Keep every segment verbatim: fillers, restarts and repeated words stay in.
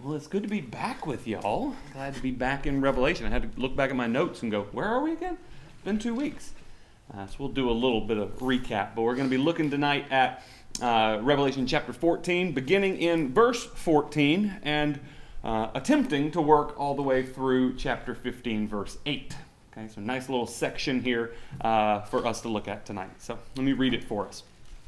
Well, it's good to be back with y'all. Glad to be back in Revelation. I had to look back at my notes and go, where are we again? It's been two weeks. Uh, so we'll do a little bit of recap, but we're going to be looking tonight at uh, Revelation chapter fourteen, beginning in verse fourteen, and uh, attempting to work all the way through chapter fifteen, verse eight. Okay, so nice little section here uh, for us to look at tonight. So let me read it for us.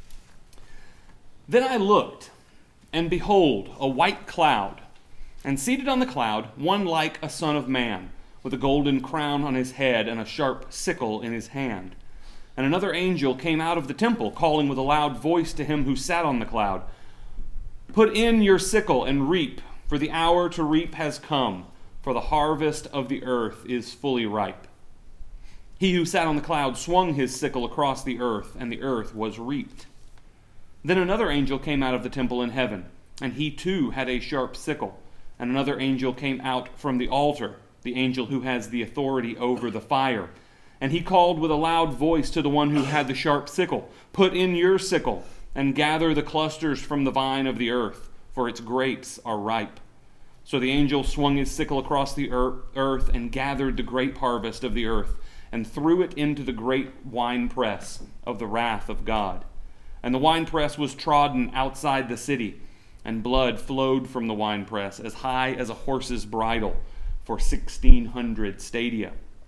Then I looked, and behold, a white cloud, and seated on the cloud, one like a son of man, with a golden crown on his head and a sharp sickle in his hand. And another angel came out of the temple, calling with a loud voice to him who sat on the cloud, "Put in your sickle and reap, for the hour to reap has come, for the harvest of the earth is fully ripe." He who sat on the cloud swung his sickle across the earth, and the earth was reaped. Then another angel came out of the temple in heaven, and he too had a sharp sickle. And another angel came out from the altar, the angel who has the authority over the fire. And he called with a loud voice to the one who had the sharp sickle, "Put in your sickle, and gather the clusters from the vine of the earth, for its grapes are ripe." So the angel swung his sickle across the earth and gathered the grape harvest of the earth, and threw it into the great winepress of the wrath of God. And the winepress was trodden outside the city, and blood flowed from the winepress as high as a horse's bridle for sixteen hundred stadia.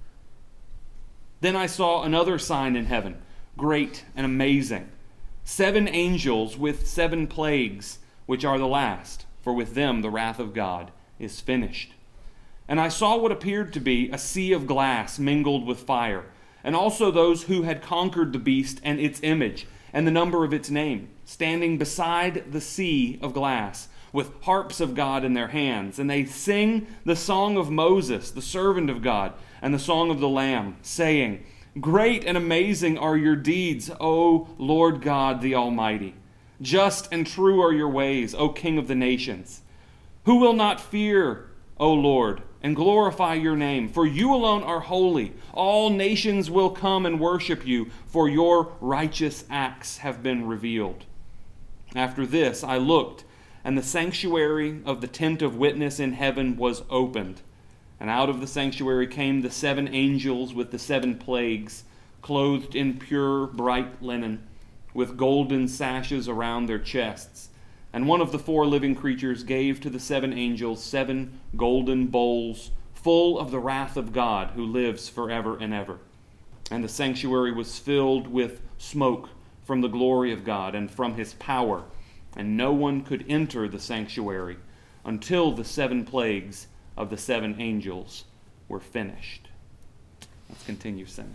Then I saw another sign in heaven, great and amazing, seven angels with seven plagues, which are the last, for with them the wrath of God is finished. And I saw what appeared to be a sea of glass mingled with fire, and also those who had conquered the beast and its image, and the number of its name, standing beside the sea of glass, with harps of God in their hands. And they sing the song of Moses, the servant of God, and the song of the Lamb, saying, "Great and amazing are your deeds, O Lord God the Almighty. Just and true are your ways, O King of the nations. Who will not fear, O Lord, and glorify your name? For you alone are holy. All nations will come and worship you, for your righteous acts have been revealed." After this I looked, and the sanctuary of the tent of witness in heaven was opened. And out of the sanctuary came the seven angels with the seven plagues, clothed in pure bright linen, with golden sashes around their chests. And one of the four living creatures gave to the seven angels seven golden bowls full of the wrath of God, who lives forever and ever. And the sanctuary was filled with smoke from the glory of God and from his power, and no one could enter the sanctuary until the seven plagues of the seven angels were finished. Let's continue singing.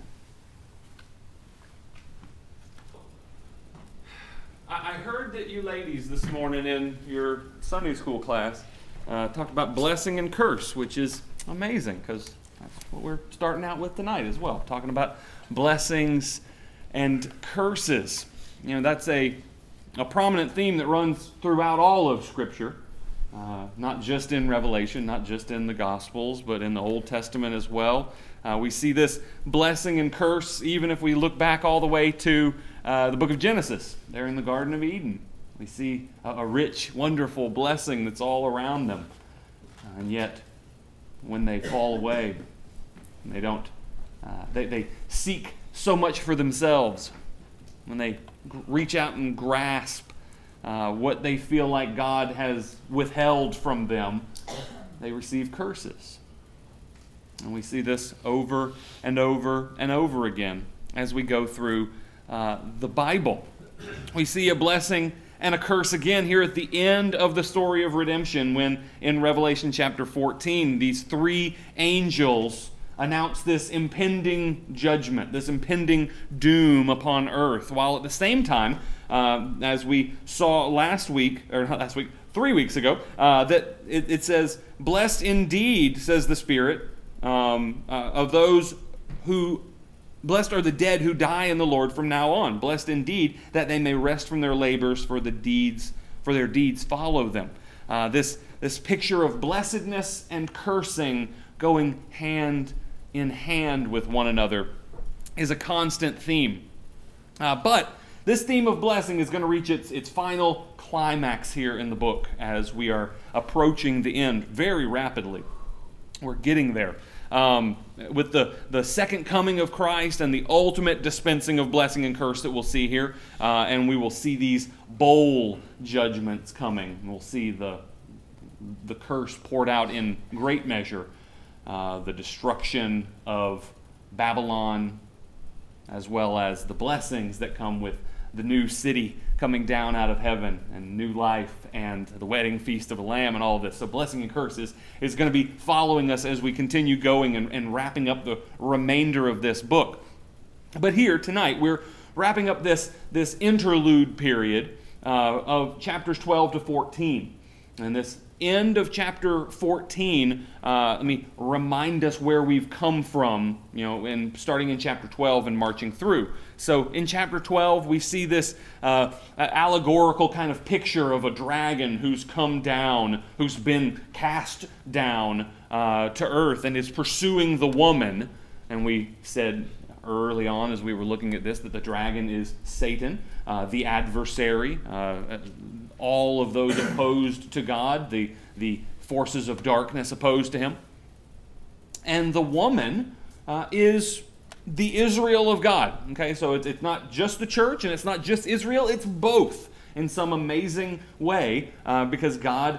I heard that you ladies this morning in your Sunday school class uh, talked about blessing and curse, which is amazing because that's what we're starting out with tonight as well, talking about blessings and curses. You know, that's a, a prominent theme that runs throughout all of Scripture, uh, not just in Revelation, not just in the Gospels, but in the Old Testament as well. Uh, we see this blessing and curse even if we look back all the way to uh, the book of Genesis, there in the Garden of Eden. We see a, a rich, wonderful blessing that's all around them. Uh, and yet, when they fall away, they don't, uh, they, they seek so much for themselves. When they g- reach out and grasp uh, what they feel like God has withheld from them, they receive curses. And we see this over and over and over again as we go through uh, the Bible. We see a blessing and a curse again here at the end of the story of redemption when in Revelation chapter fourteen, these three angels announce this impending judgment, this impending doom upon earth, while at the same time, uh, as we saw last week, or not last week, three weeks ago, uh, that it, it says, "Blessed indeed," says the Spirit, Um, uh, of those who, blessed are the dead who die in the Lord from now on. Blessed indeed that they may rest from their labors, for the deeds, for their deeds follow them. Uh, this this picture of blessedness and cursing going hand in hand with one another is a constant theme. Uh, but This theme of blessing is going to reach its, its final climax here in the book as we are approaching the end very rapidly. We're getting there. Um, with the, the second coming of Christ and the ultimate dispensing of blessing and curse that we'll see here. Uh, and we will see these bowl judgments coming. We'll see the, the curse poured out in great measure. Uh, the destruction of Babylon, as well as the blessings that come with the new city coming down out of heaven, and new life, and the wedding feast of the Lamb, and all of this. So blessing and curses is going to be following us as we continue going and, and wrapping up the remainder of this book. But here tonight we're wrapping up this, this interlude period uh, of chapters twelve to fourteen. And this end of chapter fourteen, uh, let me remind us where we've come from, you know, in starting in chapter twelve and marching through. So in chapter twelve, we see this uh, allegorical kind of picture of a dragon who's come down, who's been cast down uh, to earth and is pursuing the woman. And we said early on as we were looking at this that the dragon is Satan, uh, the adversary, uh, all of those opposed to God, the, the forces of darkness opposed to him. And the woman uh, is the Israel of God. Okay, so it's, it's not just the church and it's not just Israel, it's both in some amazing way uh, because God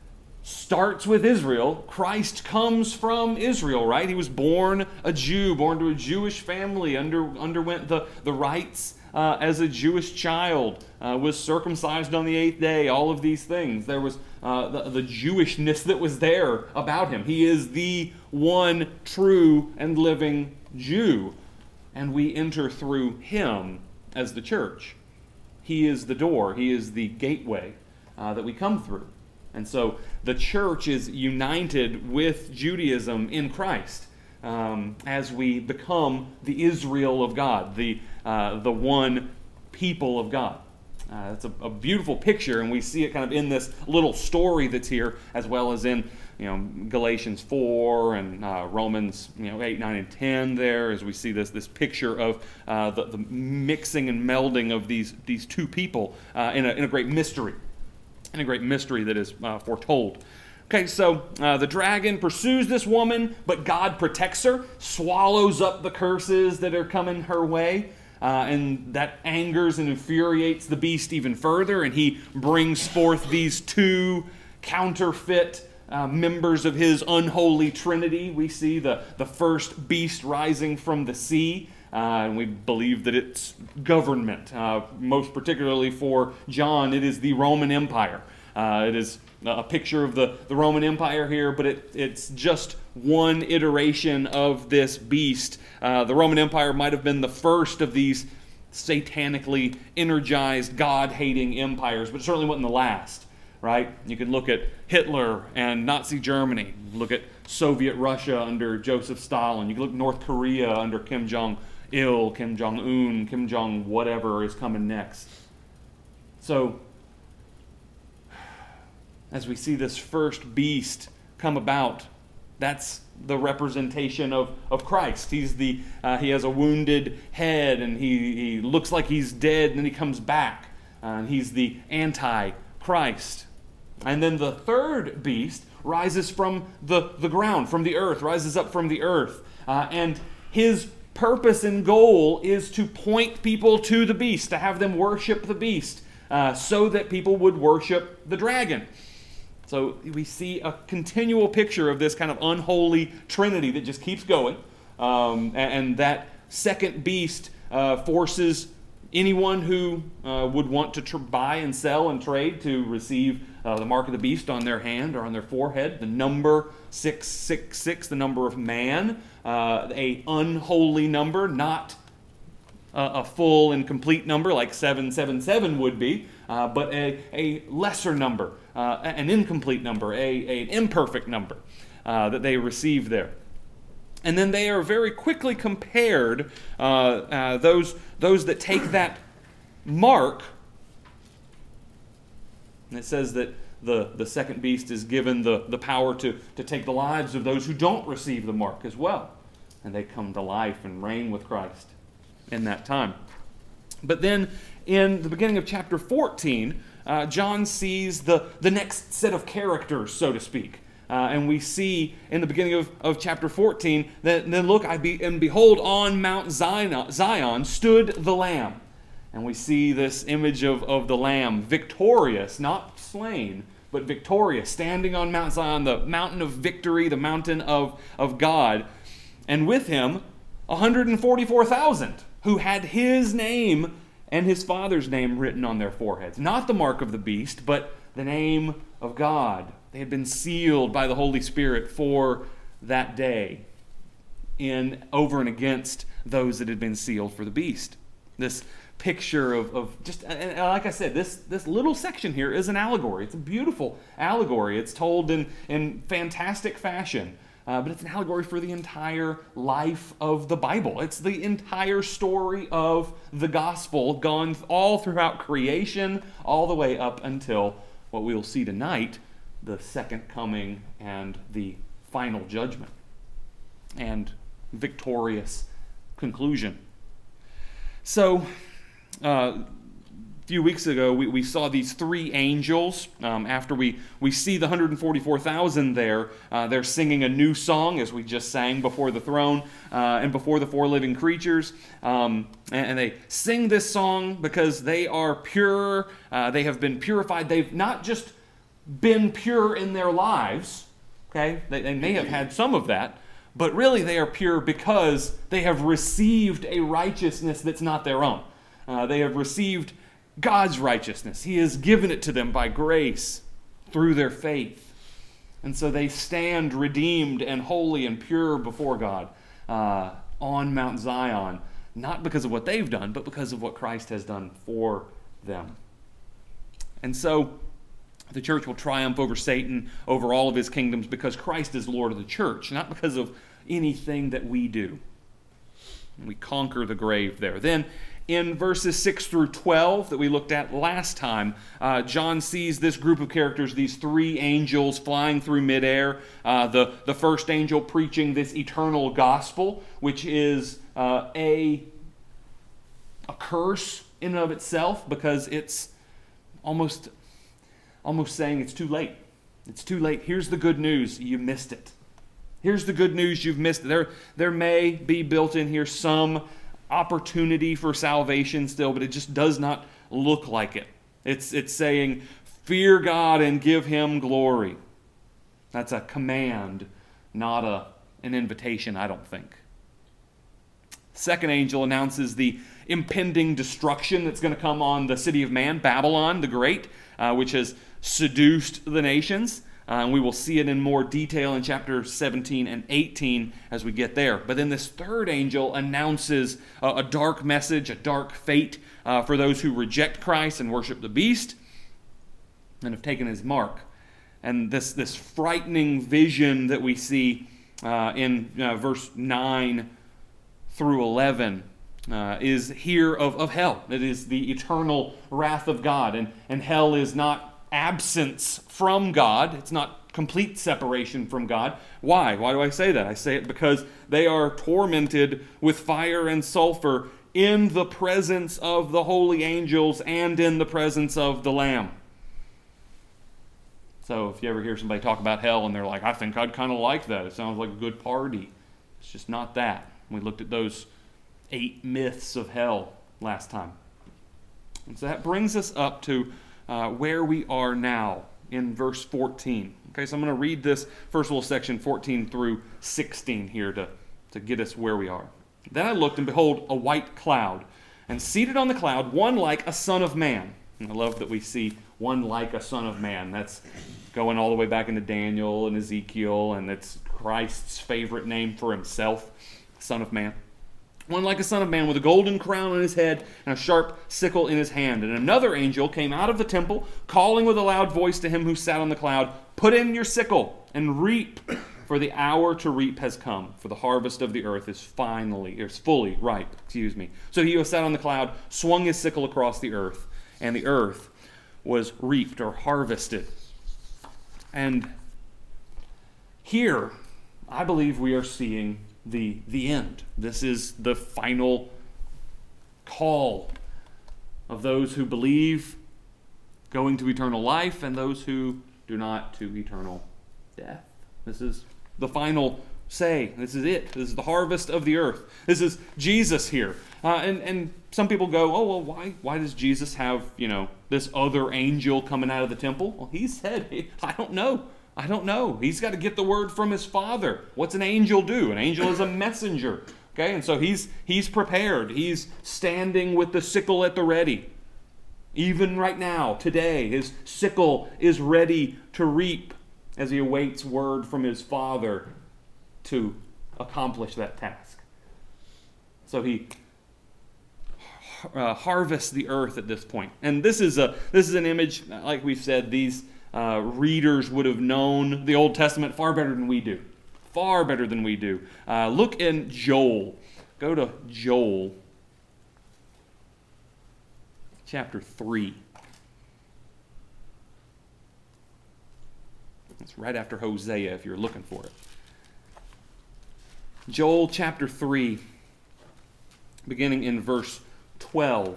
starts with Israel. Christ comes from Israel, right? He was born a Jew, born to a Jewish family, under, underwent the, the rites uh, as a Jewish child, uh, was circumcised on the eighth day, all of these things. There was uh, the, the Jewishness that was there about him. He is the one true and living Jew, and we enter through him as the church. He is the door. He is the gateway uh, that we come through. And so the church is united with Judaism in Christ um, as we become the Israel of God, the, uh, the one people of God. Uh, it's a, a beautiful picture, and we see it kind of in this little story that's here, as well as in you know Galatians four and uh, Romans you know eight, nine, and ten there, as we see this this picture of uh, the, the mixing and melding of these, these two people uh, in, a, in a great mystery. And a great mystery that is uh, foretold. Okay, so uh, the dragon pursues this woman, but God protects her, swallows up the curses that are coming her way, uh, and that angers and infuriates the beast even further, and he brings forth these two counterfeit uh, members of his unholy trinity. We see the, the first beast rising from the sea, Uh, and we believe that it's government. Uh, most particularly for John, it is the Roman Empire. Uh, it is a picture of the, the Roman Empire here, but it, it's just one iteration of this beast. Uh, the Roman Empire might have been the first of these satanically energized, God-hating empires, but it certainly wasn't the last, right? You can look at Hitler and Nazi Germany. Look at Soviet Russia under Joseph Stalin. You can look at North Korea under Kim Jong Il, Kim Jong-un, Kim Jong whatever is coming next. So, as we see this first beast come about, that's the representation of, of Christ. He's the uh, he has a wounded head, and he, he looks like he's dead, and then he comes back. Uh, and he's the anti-Christ. And then the third beast rises from the, the ground, from the earth, rises up from the earth. Uh, and his purpose and goal is to point people to the beast, to have them worship the beast, uh, so that people would worship the dragon. So we see a continual picture of this kind of unholy trinity that just keeps going. Um, and, and that second beast uh, forces anyone who uh, would want to tr- buy and sell and trade to receive uh, the mark of the beast on their hand or on their forehead, the number six six six, the number of man, uh, a unholy number, not a, a full and complete number like seven seven seven would be, uh, but a, a lesser number, uh, an incomplete number, a, a an imperfect number uh, that they receive there. And then they are very quickly compared, uh, uh, those, those that take that mark. And it says that the, the second beast is given the, the power to, to take the lives of those who don't receive the mark as well. And they come to life and reign with Christ in that time. But then in the beginning of chapter fourteen, uh, John sees the, the next set of characters, so to speak. Uh, and we see in the beginning of, of chapter fourteen that, then look, I be, and behold, on Mount Zion, Zion stood the Lamb. And we see this image of, of the Lamb, victorious, not slain, but victorious, standing on Mount Zion, the mountain of victory, the mountain of, of God. And with him, one hundred forty-four thousand, who had his name and his Father's name written on their foreheads. Not the mark of the beast, but the name of God. They had been sealed by the Holy Spirit for that day, in over and against those that had been sealed for the beast. This picture of, of just, and like I said, this, this little section here is an allegory. It's a beautiful allegory. It's told in, in fantastic fashion, uh, but it's an allegory for the entire life of the Bible. It's the entire story of the gospel, gone all throughout creation, all the way up until what we'll see tonight, the second coming and the final judgment and victorious conclusion. So, uh, a few weeks ago, we, we saw these three angels. Um, after we, we see the one hundred forty-four thousand there, uh, they're singing a new song, as we just sang, before the throne uh, and before the four living creatures. Um, and, and they sing this song because they are pure. Uh, they have been purified. They've not just been pure in their lives. Okay, they, they may have had some of that, but really they are pure because they have received a righteousness that's not their own. Uh, they have received God's righteousness. He has given it to them by grace through their faith. And so they stand redeemed and holy and pure before God uh, on Mount Zion, not because of what they've done, but because of what Christ has done for them. And so the church will triumph over Satan, over all of his kingdoms, because Christ is Lord of the church, not because of anything that we do. We conquer the grave there. Then, in verses six through twelve that we looked at last time, uh, John sees this group of characters, these three angels flying through midair. Uh, the, the first angel preaching this eternal gospel, which is uh, a, a curse in and of itself, because it's almost... almost saying it's too late. It's too late. Here's the good news. You missed it. Here's the good news. You've missed it. There, there may be built in here some opportunity for salvation still, but it just does not look like it. It's, it's saying, fear God and give him glory. That's a command, not a, an invitation, I don't think. Second angel announces the impending destruction that's going to come on the city of man, Babylon the Great, uh, which has seduced the nations. Uh, and we will see it in more detail in chapter seventeen and eighteen as we get there. But then this third angel announces a, a dark message, a dark fate uh, for those who reject Christ and worship the beast and have taken his mark. And this, this frightening vision that we see uh, in uh, verse nine through eleven uh, is here of, of hell. It is the eternal wrath of God. And, and hell is not absence from God. It's not complete separation from God. Why? Why do I say that? I say it because they are tormented with fire and sulfur in the presence of the holy angels and in the presence of the Lamb. So if you ever hear somebody talk about hell and they're like, I think I'd kind of like that. It sounds like a good party. It's just not that. We looked at those eight myths of hell last time. And so that brings us up to Uh, where we are now in verse fourteen. Okay, so I'm going to read this first little section, fourteen through sixteen here to, to get us where we are. Then I looked, and behold, a white cloud, and seated on the cloud, one like a son of man. And I love that we see one like a son of man. That's going all the way back into Daniel and Ezekiel, and it's Christ's favorite name for himself, Son of Man. One like a son of man with a golden crown on his head and a sharp sickle in his hand. And another angel came out of the temple, calling with a loud voice to him who sat on the cloud, Put in your sickle and reap, for the hour to reap has come, for the harvest of the earth is finally, is fully ripe. Excuse me. So he who sat on the cloud swung his sickle across the earth, and the earth was reaped or harvested. And here, I believe we are seeing the, the end. This is the final call of those who believe going to eternal life and those who do not to eternal death. This is the final say. This is it. This is the harvest of the earth. This is Jesus here. Uh, and, and some people go, oh, well, why, why does Jesus have, you know, this other angel coming out of the temple? Well, he said, I don't know. I don't know. He's got to get the word from his Father. What's an angel do? An angel is a messenger. Okay, and so he's he's prepared. He's standing with the sickle at the ready. Even right now, today, his sickle is ready to reap as he awaits word from his Father to accomplish that task. So he uh, harvests the earth at this point. And this is a this is an image, like we've said, these uh, readers would have known the Old Testament far better than we do. Far better than we do. Uh, look in Joel. Go to Joel chapter three. It's right after Hosea if you're looking for it. Joel chapter three, beginning in verse twelve.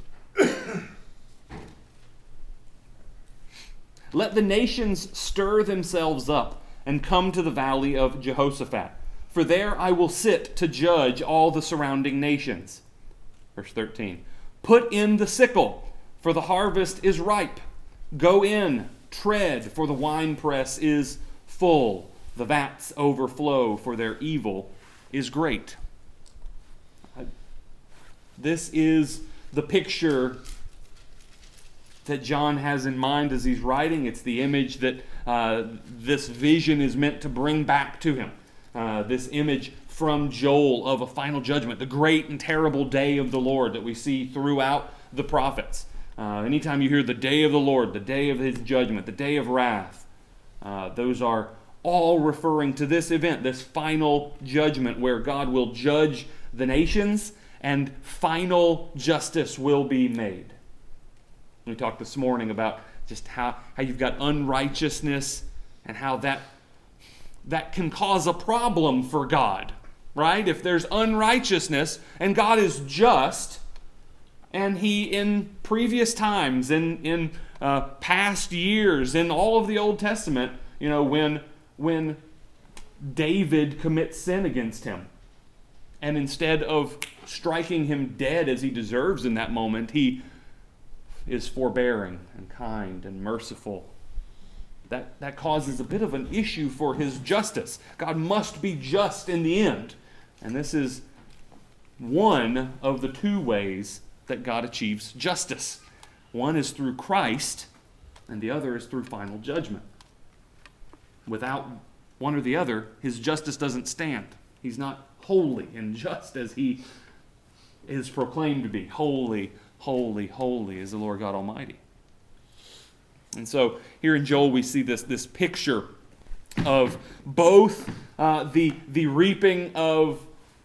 Let the nations stir themselves up and come to the valley of Jehoshaphat, for there I will sit to judge all the surrounding nations. Verse thirteen. Put in the sickle, for the harvest is ripe. Go in, tread, for the winepress is full. The vats overflow, for their evil is great. This is the picture that John has in mind as he's writing. It's the image that uh, this vision is meant to bring back to him. Uh, this image from Joel of a final judgment, the great and terrible day of the Lord that we see throughout the prophets. Uh, anytime you hear the day of the Lord, the day of his judgment, the day of wrath, uh, those are all referring to this event, this final judgment where God will judge the nations and final justice will be made. We talked this morning about just how, how you've got unrighteousness and how that, that can cause a problem for God, right? If there's unrighteousness and God is just, and he in previous times, in, in uh, past years, in all of the Old Testament, you know, when, when David commits sin against him, and instead of striking him dead as he deserves in that moment, he is forbearing and kind and merciful. That, that causes a bit of an issue for his justice. God must be just in the end. And this is one of the two ways that God achieves justice. One is through Christ, and the other is through final judgment. Without one or the other, his justice doesn't stand. He's not holy and just as he is proclaimed to be. Holy, holy, holy is the Lord God Almighty. And so here in Joel we see this, this picture of both uh, the, the reaping of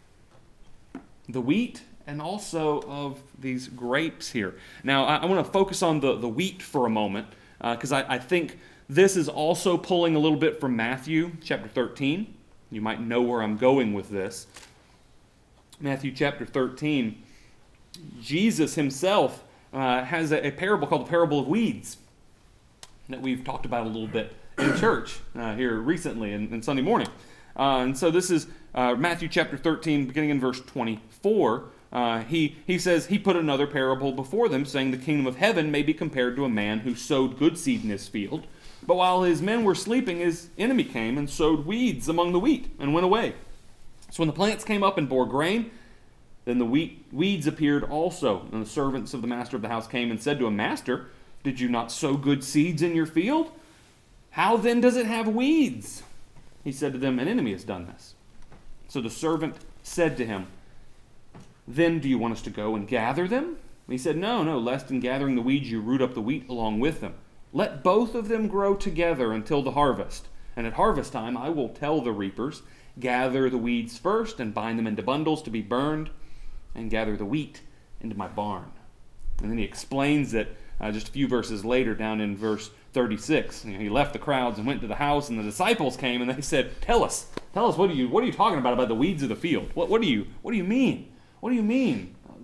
the wheat and also of these grapes here. Now I, I want to focus on the, the wheat for a moment because uh, I, I think this is also pulling a little bit from Matthew chapter thirteen. You might know where I'm going with this. Matthew chapter thirteen, Jesus himself uh, has a, a parable called the parable of weeds that we've talked about a little bit in church uh, here recently in, in Sunday morning. Uh, and so this is uh, Matthew chapter thirteen, beginning in verse twenty-four. Uh, he, he says, he put another parable before them, saying, the kingdom of heaven may be compared to a man who sowed good seed in his field. But while his men were sleeping, his enemy came and sowed weeds among the wheat and went away. So when the plants came up and bore grain, then the wheat, weeds appeared also. And the servants of the master of the house came and said to him, Master, did you not sow good seeds in your field? How then does it have weeds? He said to them, an enemy has done this. So the servant said to him, then do you want us to go and gather them? And he said, no, no, lest in gathering the weeds you root up the wheat along with them. Let both of them grow together until the harvest. And at harvest time I will tell the reapers, gather the weeds first and bind them into bundles to be burned, and gather the wheat into my barn. And then he explains it uh, just a few verses later down in verse thirty-six. You know, he left the crowds and went to the house, and the disciples came and they said, tell us, tell us, what are you, what are you talking about about the weeds of the field? What, what do you, what do you mean? What do you mean?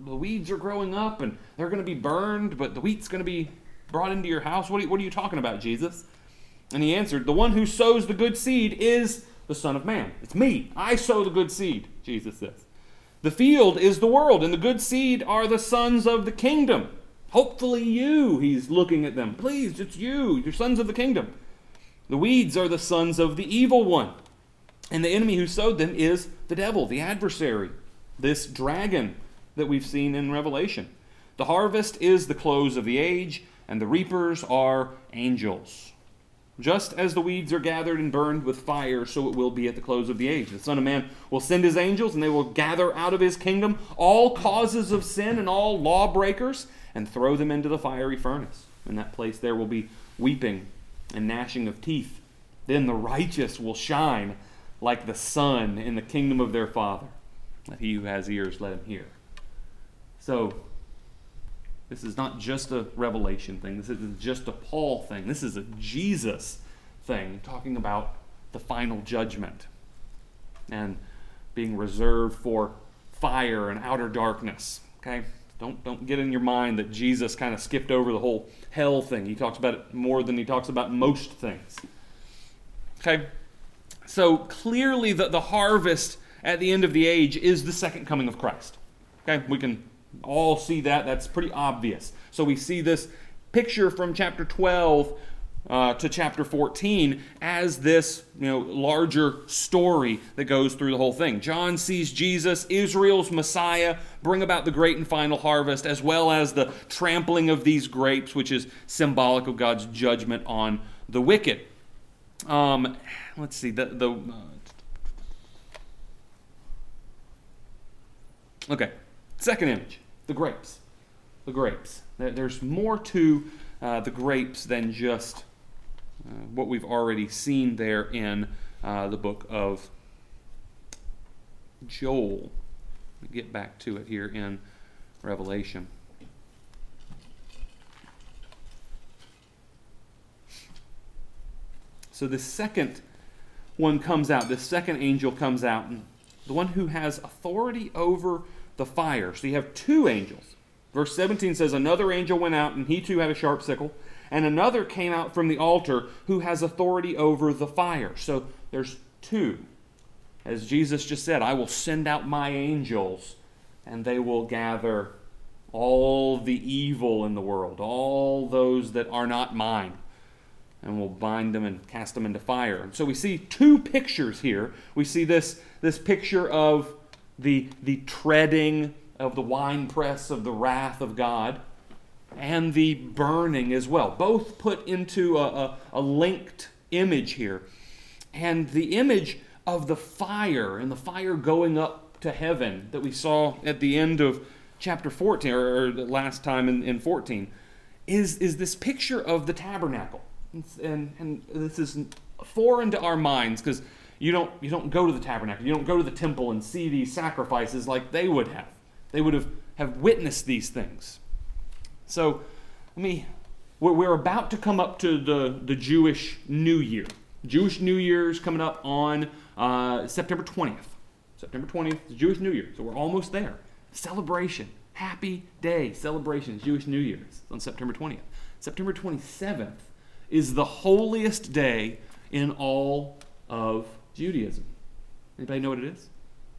the weeds are growing up and they're going to be burned, but the wheat's going to be brought into your house. What are, you, what are you talking about, Jesus? And he answered, the one who sows the good seed is the Son of Man. It's me. I sow the good seed, Jesus says. The field is the world, and the good seed are the sons of the kingdom. Hopefully you, he's looking at them. Please, it's you. You're sons of the kingdom. The weeds are the sons of the evil one. And the enemy who sowed them is the devil, the adversary, this dragon that we've seen in Revelation. The harvest is the close of the age, and the reapers are angels. Just as the weeds are gathered and burned with fire, so it will be at the close of the age. The Son of Man will send his angels, and they will gather out of his kingdom all causes of sin and all lawbreakers, and throw them into the fiery furnace. In that place there will be weeping and gnashing of teeth. Then the righteous will shine like the sun in the kingdom of their Father. Let he who has ears, let him hear. So, this is not just a Revelation thing. This isn't just a Paul thing. This is a Jesus thing, talking about the final judgment and being reserved for fire and outer darkness. Okay? Don't, don't get in your mind that Jesus kind of skipped over the whole hell thing. He talks about it more than he talks about most things. Okay? So clearly the, the harvest at the end of the age is the second coming of Christ. Okay? We can all see that. That's pretty obvious. So we see this picture from chapter twelve uh, to chapter fourteen as this, you know, larger story that goes through the whole thing. John sees Jesus, Israel's Messiah, bring about the great and final harvest, as well as the trampling of these grapes, which is symbolic of God's judgment on the wicked. Um, let's see. The the uh, okay. Second image, the grapes. The grapes. There's more to uh, the grapes than just uh, what we've already seen there in uh, the book of Joel. Let me get back to it here in Revelation. So the second one comes out, the second angel comes out, and the one who has authority over the fire. So you have two angels. Verse seventeen says, another angel went out, and he too had a sharp sickle, and another came out from the altar who has authority over the fire. So there's two. As Jesus just said, I will send out my angels, and they will gather all the evil in the world, all those that are not mine, and will bind them and cast them into fire. And so we see two pictures here. We see this, this picture of the, the treading of the winepress of the wrath of God, and the burning as well. Both put into a, a, a linked image here. And the image of the fire, and the fire going up to heaven that we saw at the end of chapter fourteen, or, or the last time in, in fourteen, is, is this picture of the tabernacle. And, and this is foreign to our minds, because you don't, you don't go to the tabernacle, you don't go to the temple and see these sacrifices like they would have. They would have, have witnessed these things. So, let me, we're, we're about to come up to the, the Jewish New Year. Jewish New Year is coming up on uh, September twentieth. September twentieth is Jewish New Year, so we're almost there. Celebration, happy day, celebration, Jewish New Year is on September twentieth. September twenty-seventh is the holiest day in all of Judaism. Anybody know what it is?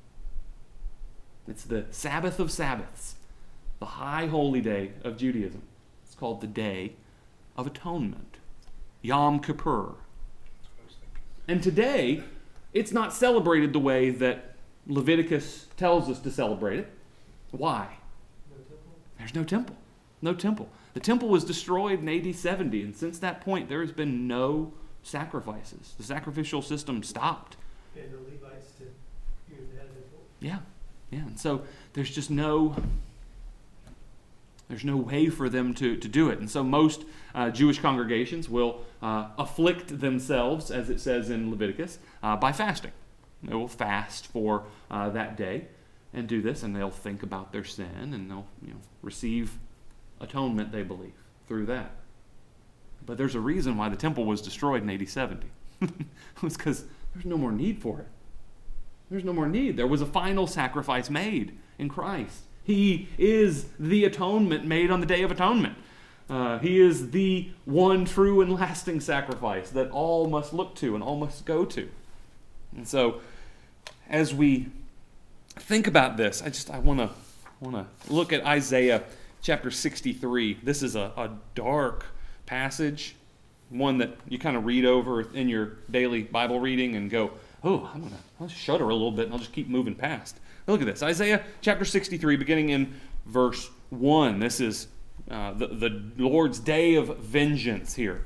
It's the Sabbath of Sabbaths, the high holy day of Judaism. It's called the Day of Atonement, Yom Kippur. And today, it's not celebrated the way that Leviticus tells us to celebrate it. Why? No temple. There's no temple. No temple. The temple was destroyed in A D seventy, and since that point, there has been no sacrifices. The sacrificial system stopped. And the Levites to use the head of the temple. Yeah, yeah. And so there's just no, there's no way for them to, to do it. And so most uh, Jewish congregations will uh, afflict themselves, as it says in Leviticus, uh, by fasting. They will fast for uh, that day and do this, and they'll think about their sin, and they'll, you know, receive atonement, they believe, through that. But there's a reason why the temple was destroyed in A D seventy. It was because there's no more need for it. There's no more need. There was a final sacrifice made in Christ. He is the atonement made on the Day of Atonement. Uh, he is the one true and lasting sacrifice that all must look to and all must go to. And so, as we think about this, I just I want to want to look at Isaiah chapter sixty-three. This is a, a dark passage, one that you kind of read over in your daily Bible reading and go, oh, I'm going to shudder a little bit and I'll just keep moving past. Look at this. Isaiah chapter sixty-three, beginning in verse one. This is uh, the, the Lord's day of vengeance here.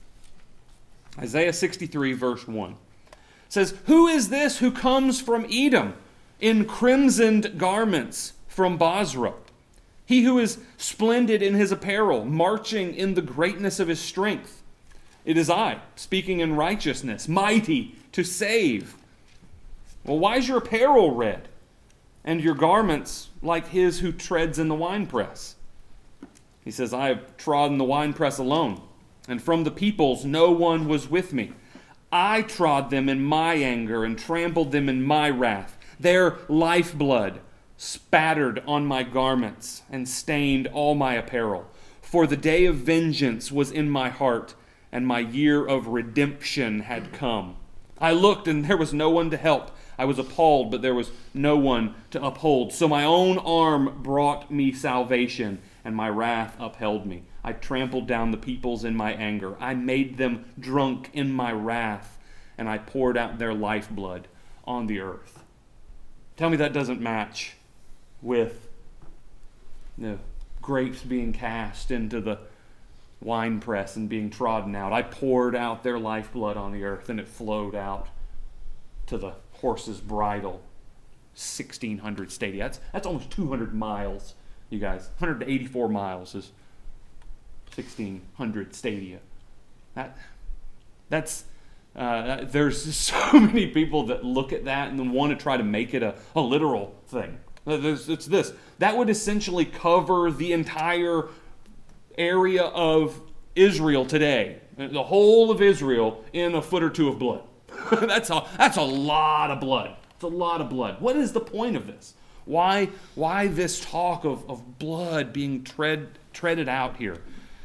Isaiah sixty-three, verse one. It says, "Who is this who comes from Edom in crimsoned garments from Bozrah? He who is splendid in his apparel, marching in the greatness of his strength. It is I, speaking in righteousness, mighty to save. Well, why is your apparel red, and your garments like his who treads in the winepress?" He says, "I have trodden the winepress alone, and from the peoples no one was with me. I trod them in my anger and trampled them in my wrath. Their lifeblood spattered on my garments and stained all my apparel. For the day of vengeance was in my heart, and my year of redemption had come. I looked, and there was no one to help. I was appalled, but there was no one to uphold. So my own arm brought me salvation, and my wrath upheld me. I trampled down the peoples in my anger. I made them drunk in my wrath, and I poured out their lifeblood on the earth." Tell me that doesn't match with the grapes being cast into the winepress and being trodden out. I poured out their lifeblood on the earth, and it flowed out to the horse's bridle. sixteen hundred stadia. That's, that's almost two hundred miles, you guys. one hundred eighty-four miles is sixteen hundred stadia. That, that's, uh, there's so many people that look at that and then want to try to make it a, a literal thing. There's, it's this. That would essentially cover the entire area of Israel today. The whole of Israel in a foot or two of blood. that's, a, that's a lot of blood. It's a lot of blood. What is the point of this? Why, why this talk of, of blood being tread, treaded out here?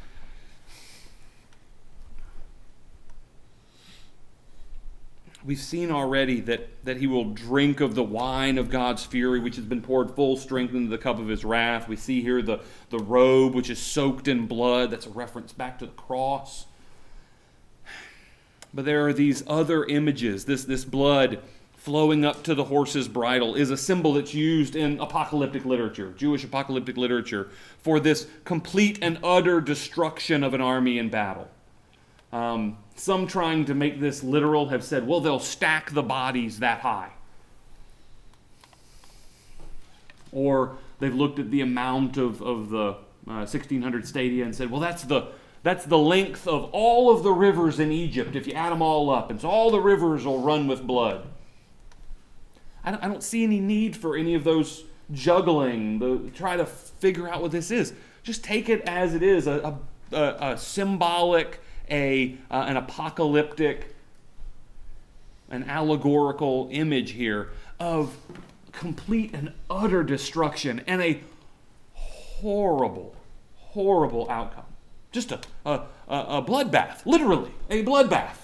We've seen already that, that he will drink of the wine of God's fury, which has been poured full strength into the cup of his wrath. We see here the, the robe, which is soaked in blood. That's a reference back to the cross. But there are these other images. This, this blood flowing up to the horse's bridle is a symbol that's used in apocalyptic literature, Jewish apocalyptic literature, for this complete and utter destruction of an army in battle. Um, some trying to make this literal have said, well, they'll stack the bodies that high. Or they've looked at the amount of, of the uh, sixteen hundred stadia and said, well, that's the that's the length of all of the rivers in Egypt if you add them all up. And so all the rivers will run with blood. I don't, I don't see any need for any of those juggling, the, try to figure out what this is. Just take it as it is, a, a, a, a symbolic, a uh, an apocalyptic, an allegorical image here of complete and utter destruction and a horrible, horrible outcome. Just a, a, a bloodbath, literally, a bloodbath.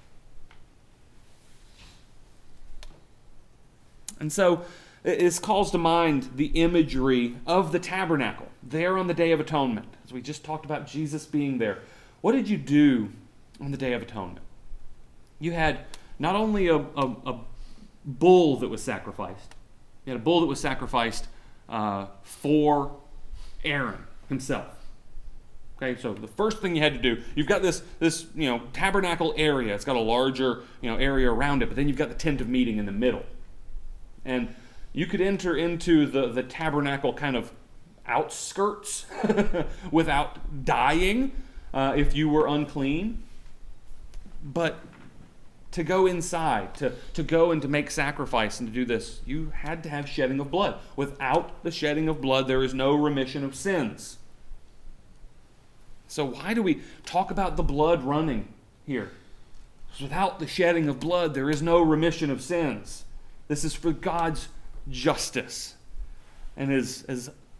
And so this calls to mind the imagery of the tabernacle there on the Day of Atonement. As we just talked about Jesus being there. What did you do on the Day of Atonement? You had not only a, a, a bull that was sacrificed. You had a bull that was sacrificed uh, for Aaron himself. Okay, so the first thing you had to do, you've got this this you know tabernacle area. It's got a larger you know area around it, but then you've got the tent of meeting in the middle, and you could enter into the the tabernacle kind of outskirts without dying uh, if you were unclean, but to go inside, to, to go and to make sacrifice and to do this, you had to have shedding of blood. Without the shedding of blood, there is no remission of sins. So why do we talk about the blood running here? Because without the shedding of blood, there is no remission of sins. This is for God's justice. And as, as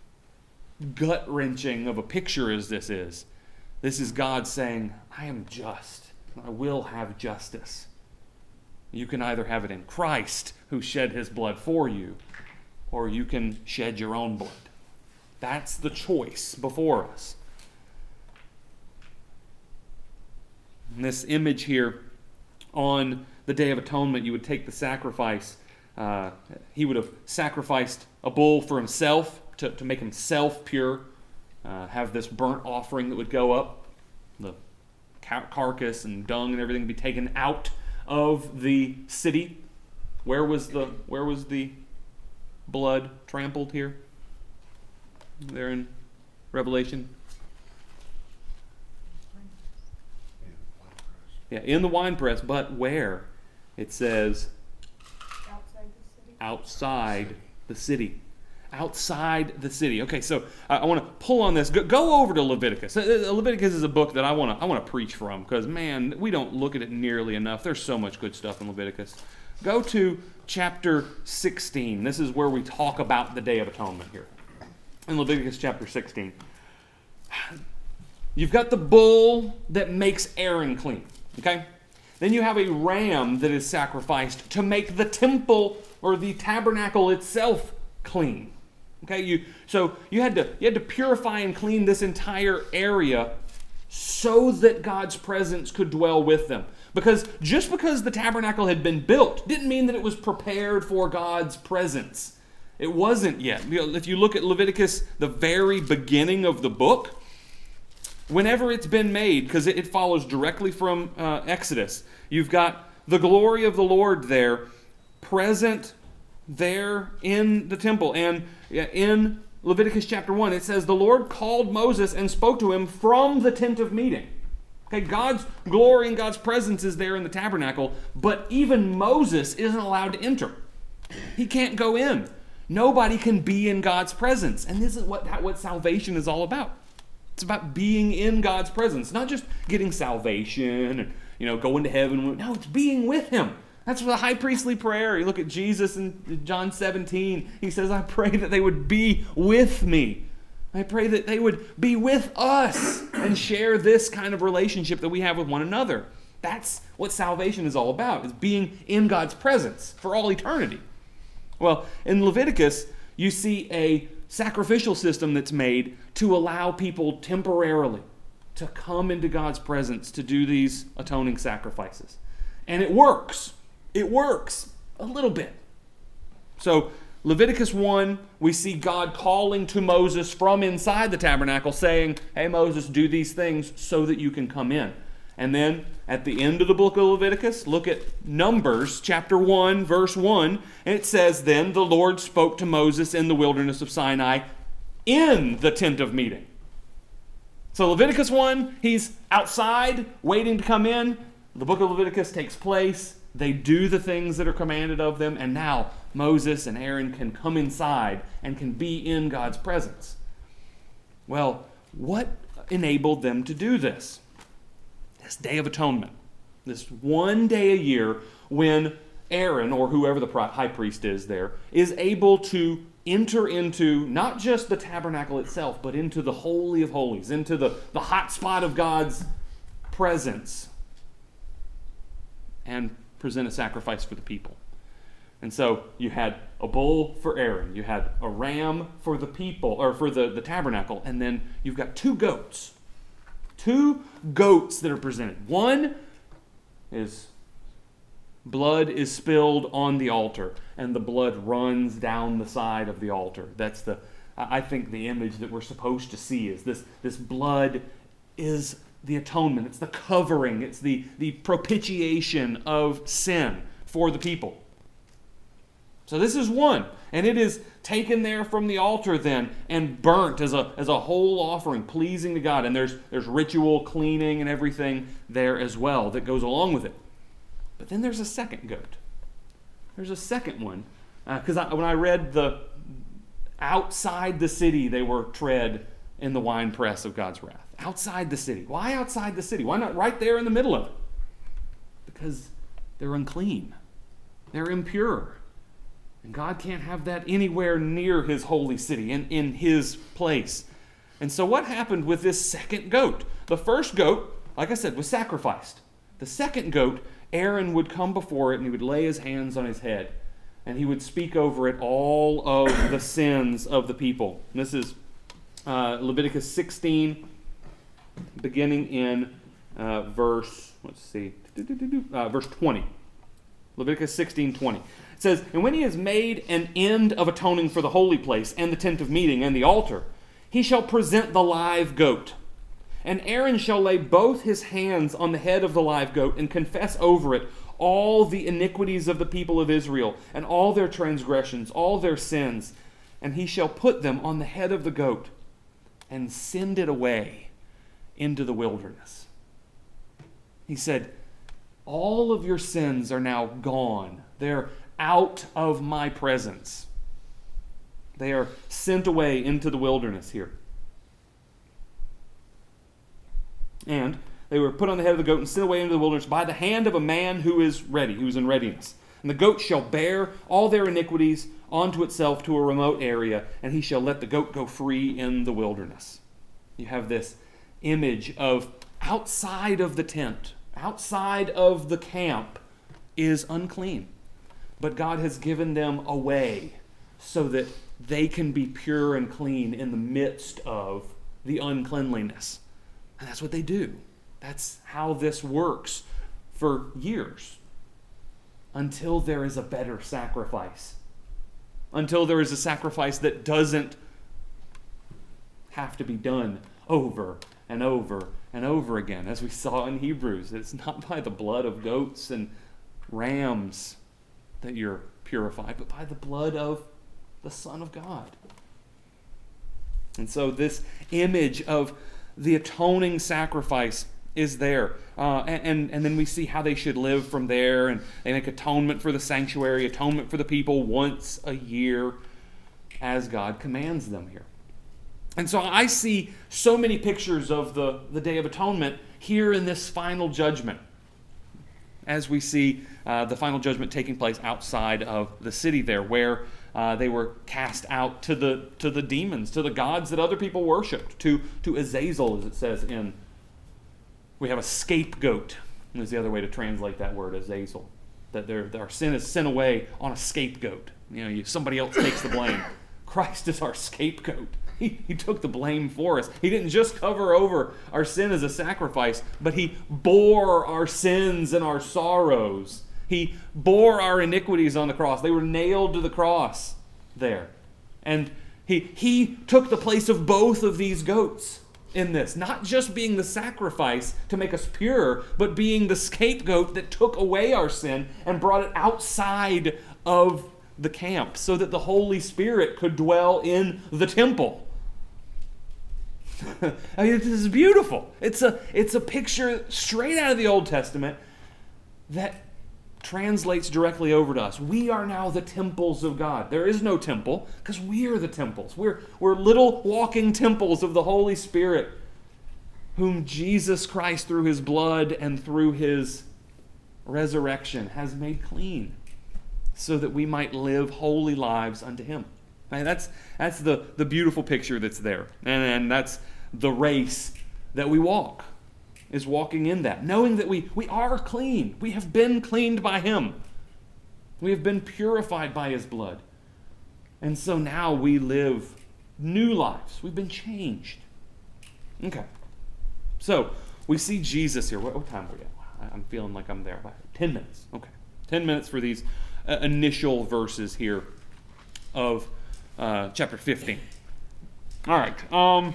gut-wrenching of a picture as this is, this is God saying, I am just. I will have justice. You can either have it in Christ, who shed his blood for you, or you can shed your own blood. That's the choice before us. And this image here, on the Day of Atonement, you would take the sacrifice. Uh, he would have sacrificed a bull for himself to, to make himself pure, uh, have this burnt offering that would go up, the car- carcass and dung and everything would be taken out of the city. Where was the where was the blood trampled here? There in Revelation. Yeah, in the winepress, but where? It says Outside the city. Outside the city. Outside the city. Okay, so I, I want to pull on this. Go, go over to Leviticus. Uh, Leviticus is a book that I want to I want to preach from because, man, we don't look at it nearly enough. There's so much good stuff in Leviticus. Go to chapter sixteen. This is where we talk about the Day of Atonement here. In Leviticus chapter sixteen. You've got the bull that makes Aaron clean. Okay? Then you have a ram that is sacrificed to make the temple or the tabernacle itself clean. Okay, you so you had to you had to purify and clean this entire area so that God's presence could dwell with them. Because just because the tabernacle had been built didn't mean that it was prepared for God's presence. It wasn't yet. If you look at Leviticus, the very beginning of the book, whenever it's been made, because it, it follows directly from uh, Exodus, you've got the glory of the Lord there, present there in the temple. And in Leviticus chapter one, it says, the Lord called Moses and spoke to him from the tent of meeting. Okay, God's glory and God's presence is there in the tabernacle, but even Moses isn't allowed to enter. He can't go in. Nobody can be in God's presence. And this is what, what salvation is all about. It's about being in God's presence, not just getting salvation and, you know, going to heaven. No, it's being with him. That's the high priestly prayer. You look at Jesus in John seventeen. He says, I pray that they would be with me. I pray that they would be with us and share this kind of relationship that we have with one another. That's what salvation is all about, is being in God's presence for all eternity. Well, in Leviticus, you see a sacrificial system that's made to allow people temporarily to come into God's presence to do these atoning sacrifices. And it works. It works a little bit. So Leviticus one, we see God calling to Moses from inside the tabernacle saying, hey Moses, do these things so that you can come in. And then at the end of the book of Leviticus, look at Numbers chapter one, verse one, and it says, then the Lord spoke to Moses in the wilderness of Sinai in the tent of meeting. So Leviticus one, he's outside waiting to come in. The book of Leviticus takes place. They do the things that are commanded of them, and now Moses and Aaron can come inside and can be in God's presence. Well, what enabled them to do this? This Day of Atonement. This one day a year when Aaron, or whoever the high priest is there, is able to enter into not just the tabernacle itself, but into the Holy of Holies, into the, the hot spot of God's presence, and present a sacrifice for the people. And so you had a bull for Aaron, you had a ram for the people, or for the, the tabernacle, and then you've got two goats. Two goats that are presented. One is blood is spilled on the altar, and the blood runs down the side of the altar. That's the, I think, the image that we're supposed to see is this, this blood is the atonement. It's the covering. It's the, the propitiation of sin for the people. So this is one. And it is taken there from the altar then and burnt as a, as a whole offering, pleasing to God. And there's, there's ritual cleaning and everything there as well that goes along with it. But then there's a second goat. There's a second one. Because uh, when I read the outside the city, they were tread in the winepress of God's wrath. Outside the city. Why outside the city? Why not right there in the middle of it? Because they're unclean. They're impure. And God can't have that anywhere near his holy city, in, in his place. And so what happened with this second goat? The first goat, like I said, was sacrificed. The second goat, Aaron would come before it and he would lay his hands on his head. And he would speak over it all of the sins of the people. And this is uh, Leviticus sixteen, beginning in uh, verse, let's see, uh, verse twenty. Leviticus sixteen twenty. It says, "And when he has made an end of atoning for the holy place and the tent of meeting and the altar, he shall present the live goat. And Aaron shall lay both his hands on the head of the live goat and confess over it all the iniquities of the people of Israel and all their transgressions, all their sins. And he shall put them on the head of the goat and send it away into the wilderness." He said, all of your sins are now gone. They're out of my presence. They are sent away into the wilderness here. And they were put on the head of the goat and sent away into the wilderness by the hand of a man who is ready, who is in readiness. And the goat shall bear all their iniquities onto itself to a remote area, and he shall let the goat go free in the wilderness. You have this image of outside of the tent, outside of the camp is unclean. But God has given them a way so that they can be pure and clean in the midst of the uncleanliness. And that's what they do. That's how this works for years. Until there is a better sacrifice. Until there is a sacrifice that doesn't have to be done over and over and over again. As we saw in Hebrews, it's not by the blood of goats and rams that you're purified, but by the blood of the Son of God. And so this image of the atoning sacrifice is there. Uh, and, and, and then we see how they should live from there. And they make atonement for the sanctuary, atonement for the people once a year as God commands them here. And so I see so many pictures of the, the Day of Atonement here in this final judgment. As we see uh, the final judgment taking place outside of the city there, where uh, they were cast out to the to the demons, to the gods that other people worshipped, to, to Azazel, as it says in, we have a scapegoat, is the other way to translate that word, Azazel. That their, our sin is sent away on a scapegoat. You know, you, somebody else takes the blame. Christ is our scapegoat. He, he took the blame for us. He didn't just cover over our sin as a sacrifice, but he bore our sins and our sorrows. He bore our iniquities on the cross. They were nailed to the cross there. And he, he took the place of both of these goats in this. Not just being the sacrifice to make us pure, but being the scapegoat that took away our sin and brought it outside of the camp so that the Holy Spirit could dwell in the temple. I mean, this is beautiful. It's a, it's a picture straight out of the Old Testament that translates directly over to us. We are now the temples of God. There is no temple because we are the temples. We're, we're little walking temples of the Holy Spirit, whom Jesus Christ, through his blood and through his resurrection, has made clean so that we might live holy lives unto him. I mean, that's that's the, the beautiful picture that's there. And, and that's the race that we walk, is walking in that. Knowing that we, we are clean. We have been cleaned by him. We have been purified by his blood. And so now we live new lives. We've been changed. Okay. So, we see Jesus here. What, what time are we at? I'm feeling like I'm there. Ten minutes. Okay. Ten minutes for these uh, initial verses here of Uh, chapter fifteen. All right. Um,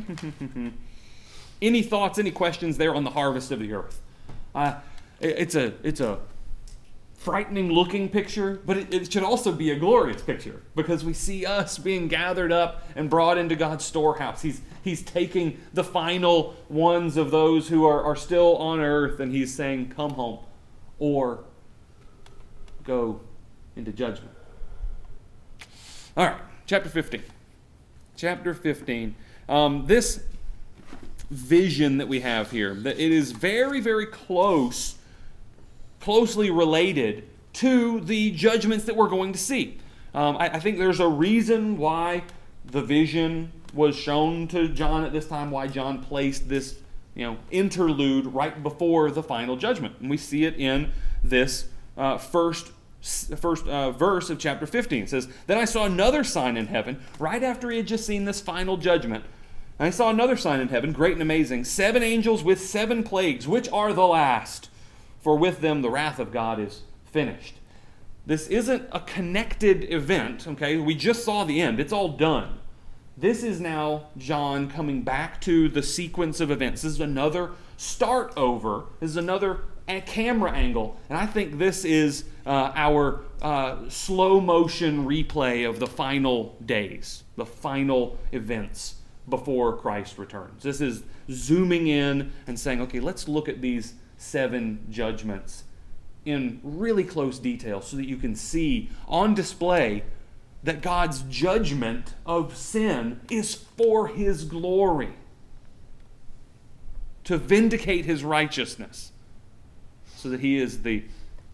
any thoughts, any questions there on the harvest of the earth? Uh, it, it's a it's a frightening looking picture, but it, it should also be a glorious picture because we see us being gathered up and brought into God's storehouse. He's he's taking the final ones of those who are, are still on earth, and he's saying, "Come home," or go into judgment. All right. Chapter fifteen. Chapter fifteen. Um, this vision that we have here, that it is very, very close, closely related to the judgments that we're going to see. Um, I, I think there's a reason why the vision was shown to John at this time, why John placed this, you know, interlude right before the final judgment. And we see it in this uh, first, first uh, verse of chapter fifteen. It says, "Then I saw another sign in heaven," right after he had just seen this final judgment. "And I saw another sign in heaven, great and amazing, seven angels with seven plagues, which are the last. For with them the wrath of God is finished." This isn't a connected event, okay? We just saw the end. It's all done. This is now John coming back to the sequence of events. This is another start over. This is another camera angle. And I think this is uh, our uh, slow motion replay of the final days, the final events before Christ returns. This is zooming in and saying, okay, let's look at these seven judgments in really close detail so that you can see on display that God's judgment of sin is for His glory, to vindicate His righteousness, so that He is the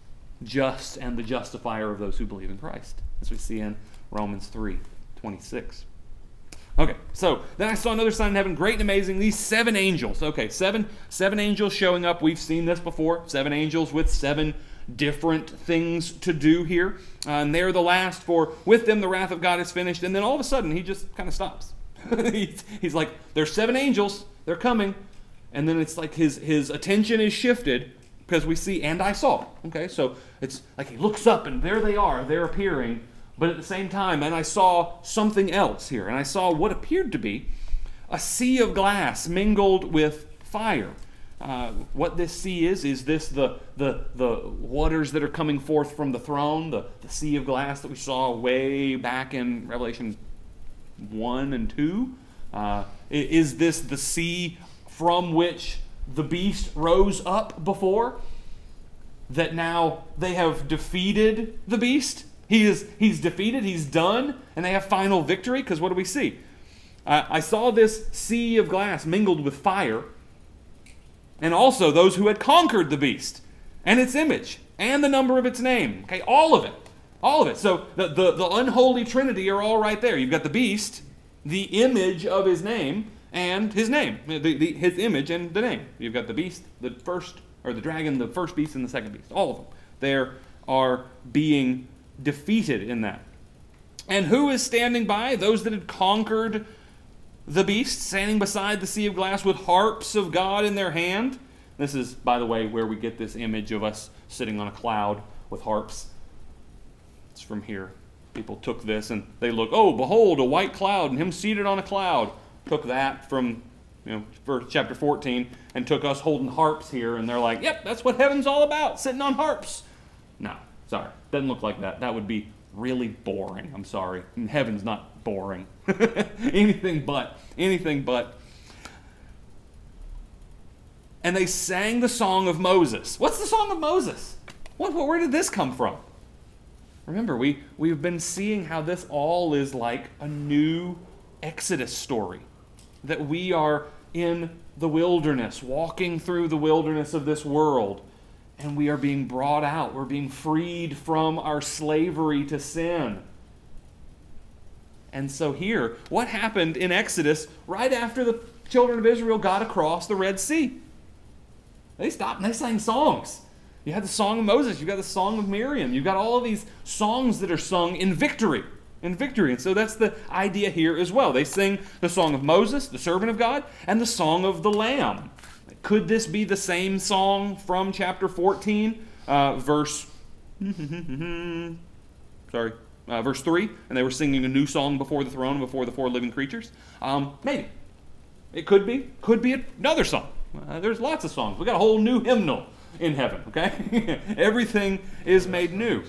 just and the justifier of those who believe in Christ, as we see in Romans three twenty-six. Okay, so then I saw another sign in heaven, great and amazing, these seven angels. Okay, seven, seven angels showing up. We've seen this before. Seven angels with seven different things to do here. Uh, and they're the last, for with them the wrath of God is finished. And then all of a sudden, he just kind of stops. he's, he's like, there's seven angels. They're coming. And then it's like his, his attention is shifted because we see, and I saw. Okay, so it's like he looks up and there they are. They're appearing. But at the same time, and I saw something else here, and I saw what appeared to be a sea of glass mingled with fire. Uh, what this sea is, is this the, the, the waters that are coming forth from the throne, the, the sea of glass that we saw way back in Revelation one and two? Uh, is this the sea from which the beast rose up before? That now they have defeated the beast? He is, he's defeated, he's done, and they have final victory? Because what do we see? Uh, I saw this sea of glass mingled with fire, and also those who had conquered the beast, and its image, and the number of its name. Okay, all of it. All of it. So the, the, the unholy trinity are all right there. You've got the beast, the image of his name, and his name. The, the, his image and the name. You've got the beast, the first, or the dragon, the first beast, and the second beast. All of them. There are being defeated in that. And who is standing by? Those that had conquered the beast, standing beside the sea of glass with harps of God in their hand. This is, by the way, where we get this image of us sitting on a cloud with harps. It's from here. People took this and they look, oh, behold, a white cloud and him seated on a cloud. Took that from, you know, verse chapter fourteen and took us holding harps here, and they're like, yep, that's what heaven's all about, sitting on harps. No. Sorry, doesn't look like that. That would be really boring. I'm sorry. Heaven's not boring. anything but. Anything but. And they sang the song of Moses. What's the song of Moses? What, where did this come from? Remember, we, we've been seeing how this all is like a new Exodus story. That we are in the wilderness, walking through the wilderness of this world. And we are being brought out. We're being freed from our slavery to sin. And so here, what happened in Exodus right after the children of Israel got across the Red Sea? They stopped and they sang songs. You had the song of Moses. You've got the song of Miriam. You've got all of these songs that are sung in victory. In victory. And so that's the idea here as well. They sing the song of Moses, the servant of God, and the song of the Lamb. Could this be the same song from chapter fourteen, uh, verse, sorry, uh, verse three, and they were singing a new song before the throne, before the four living creatures? Um, maybe. It could be. Could be another song. Uh, there's lots of songs. We got a whole new hymnal in heaven, okay? Everything is made new.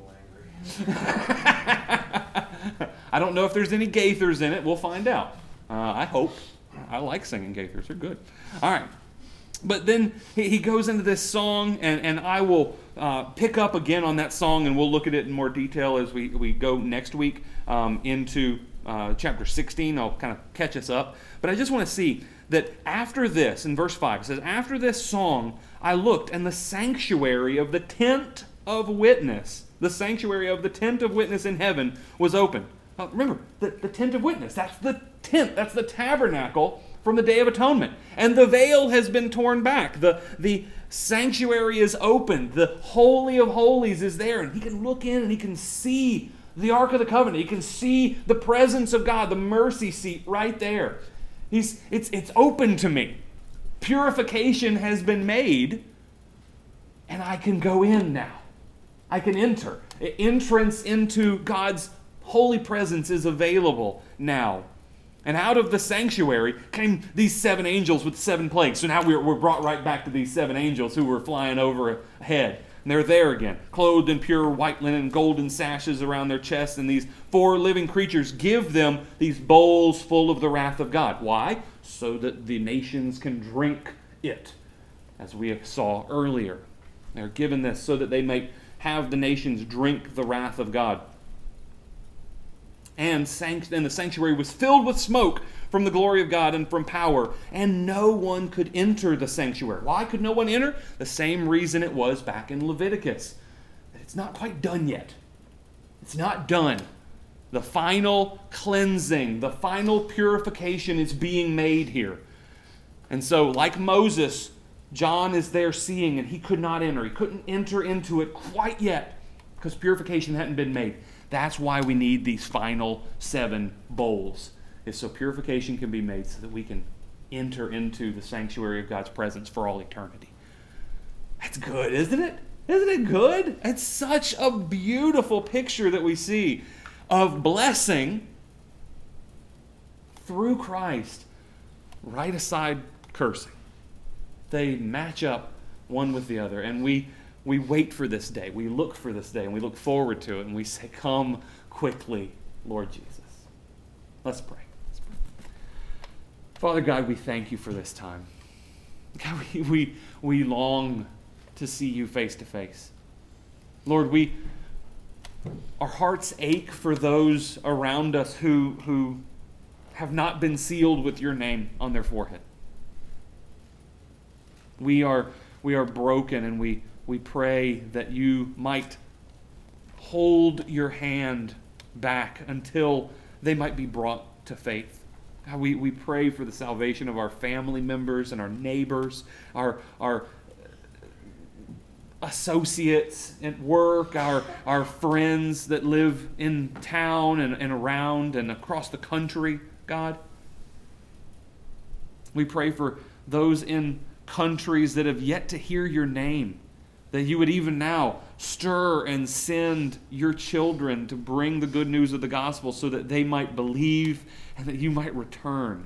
I don't know if there's any Gaithers in it. We'll find out. Uh, I hope. I like singing Gaithers. They're good. All right. But then he, he goes into this song, and, and I will uh, pick up again on that song, and we'll look at it in more detail as we, we go next week um, into uh, chapter sixteen. I'll kind of catch us up. But I just want to see that after this, in verse five, it says, after this song, I looked, and the sanctuary of the tent of witness, the sanctuary of the tent of witness in heaven was open. Uh, remember, the, the tent of witness, that's the tent, that's the tabernacle from the Day of Atonement. And the veil has been torn back. The, the sanctuary is opened. The Holy of Holies is there. And he can look in and he can see the Ark of the Covenant. He can see the presence of God, the mercy seat right there. He's, it's, it's open to me. Purification has been made, and I can go in now. I can enter. Entrance into God's holy presence is available now. And out of the sanctuary came these seven angels with seven plagues. So now we're, we're brought right back to these seven angels who were flying overhead. And they're there again, clothed in pure white linen, golden sashes around their chests. And these four living creatures give them these bowls full of the wrath of God. Why? So that the nations can drink it, as we saw earlier. They're given this so that they may have the nations drink the wrath of God. And, sanct- and the sanctuary was filled with smoke from the glory of God and from power, and no one could enter the sanctuary. Why could no one enter? The same reason it was back in Leviticus. It's not quite done yet. It's not done. The final cleansing, the final purification is being made here. And so, like Moses, John is there seeing, and he could not enter. He couldn't enter into it quite yet because purification hadn't been made. That's why we need these final seven bowls, is so purification can be made so that we can enter into the sanctuary of God's presence for all eternity. That's good, isn't it? Isn't it good? It's such a beautiful picture that we see of blessing through Christ, right aside cursing. They match up one with the other, and we We wait for this day. We look for this day, and we look forward to it, and we say, "Come quickly, Lord Jesus." Let's pray. Let's pray. Father God, we thank you for this time. God, we, we, we long to see you face to face. Lord, we our hearts ache for those around us who, who have not been sealed with your name on their forehead. We are, we are broken, and we We pray that you might hold your hand back until they might be brought to faith. God, we, we pray for the salvation of our family members and our neighbors, our, our associates at work, our, our friends that live in town and, and around and across the country, God. We pray for those in countries that have yet to hear your name, that you would even now stir and send your children to bring the good news of the gospel so that they might believe and that you might return.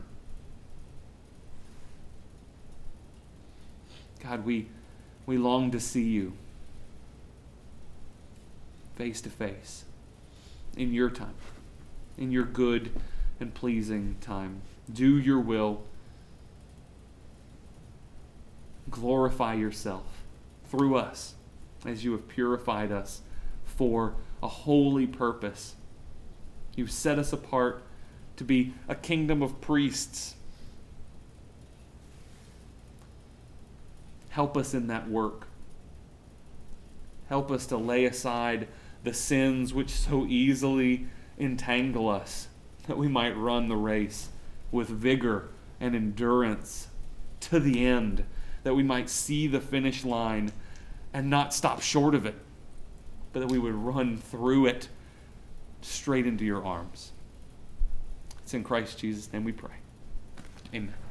God, we, we long to see you face to face in your time, in your good and pleasing time. Do your will. Glorify yourself through us as you have purified us for a holy purpose. You've set us apart to be a kingdom of priests. Help us in that work. Help us to lay aside the sins which so easily entangle us, that we might run the race with vigor and endurance to the end, that we might see the finish line and not stop short of it, but that we would run through it straight into your arms. It's in Christ Jesus' name we pray. Amen.